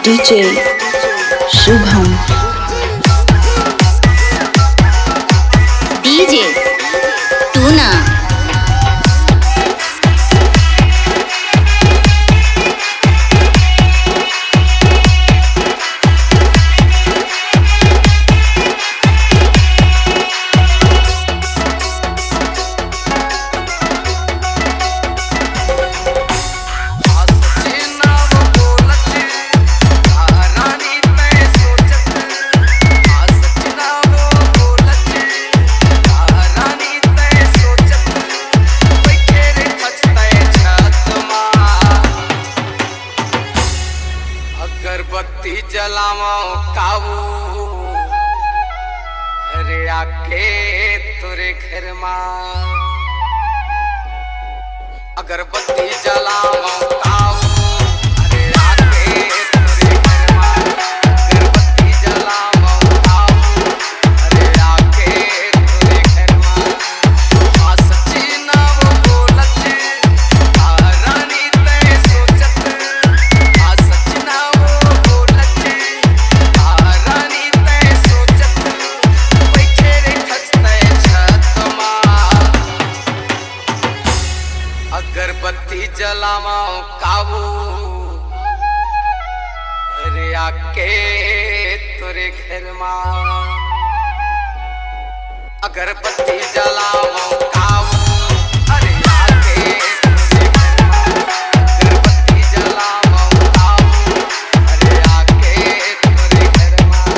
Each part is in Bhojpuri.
DJ Shubham. DJ Tuna. अगरबत्ती जलावो काबू अरे आके तुरे घर मां अगरबत्ती जलावो काबू अरे आके तुरे घर मां अगरबत्ती जलावो काबू अरे आके तुरे घर मां आ सच्ची ना वो बोलत रानी ते सोचत आ सच्ची ना अगरबत्ती जलावो काबू अरे आके तुरे घर मां अगरबत्ती जलावो काबू अरे आके तुरे घर मां अगरबत्ती जलावो काबू अरे आके तुरे घर मां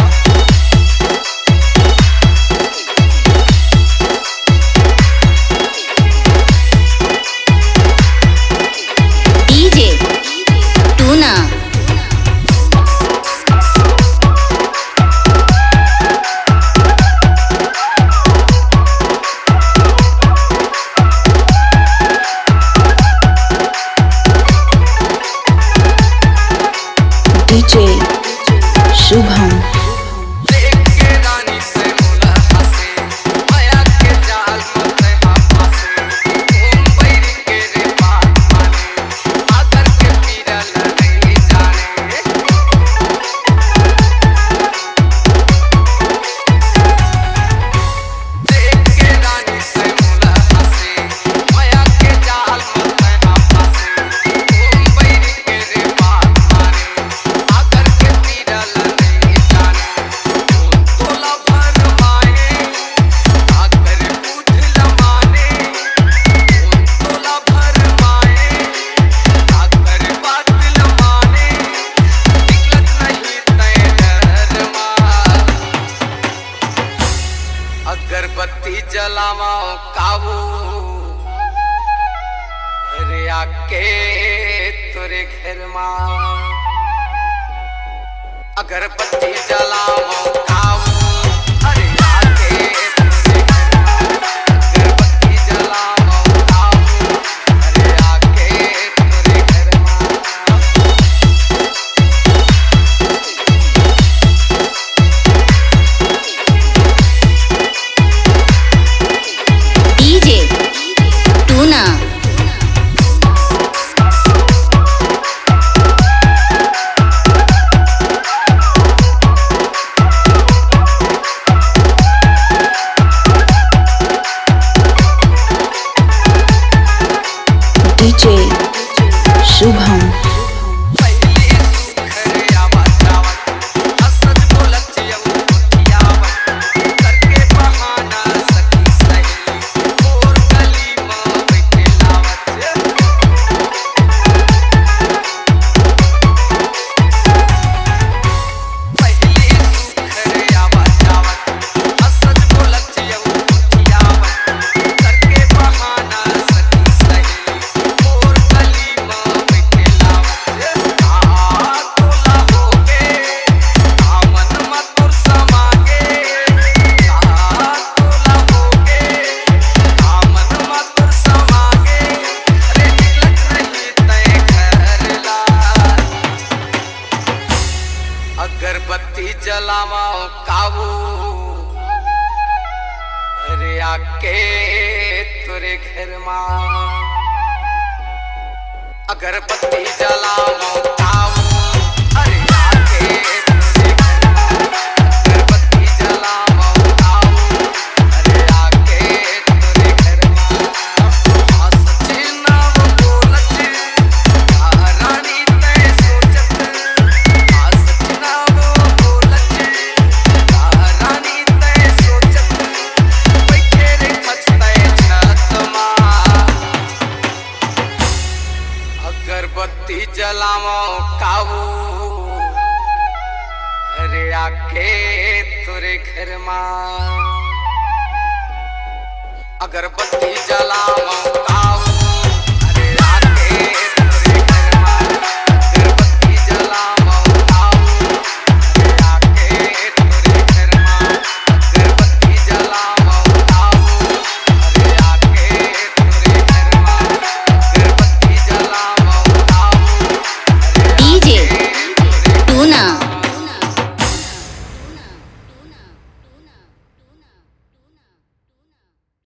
DJ Tuna. DJ Shubham. अगरबत्ती जलावो काबू अरे आके तुरे घर मां अगरबत्ती जलावो काबू अरे आके तुरे घर मां अगरबत्ती जलावो काबू अरे आके तुरे घर मां DJ Tuna. DJ Shubham. अगरबत्ती जलावो काबू अरे आके तुरे घर मां अगरबत्ती जलावो काबू अरे अगरबत्ती जलावो काऊ अरे आके तुरे घर मां अगरबत्ती जलावो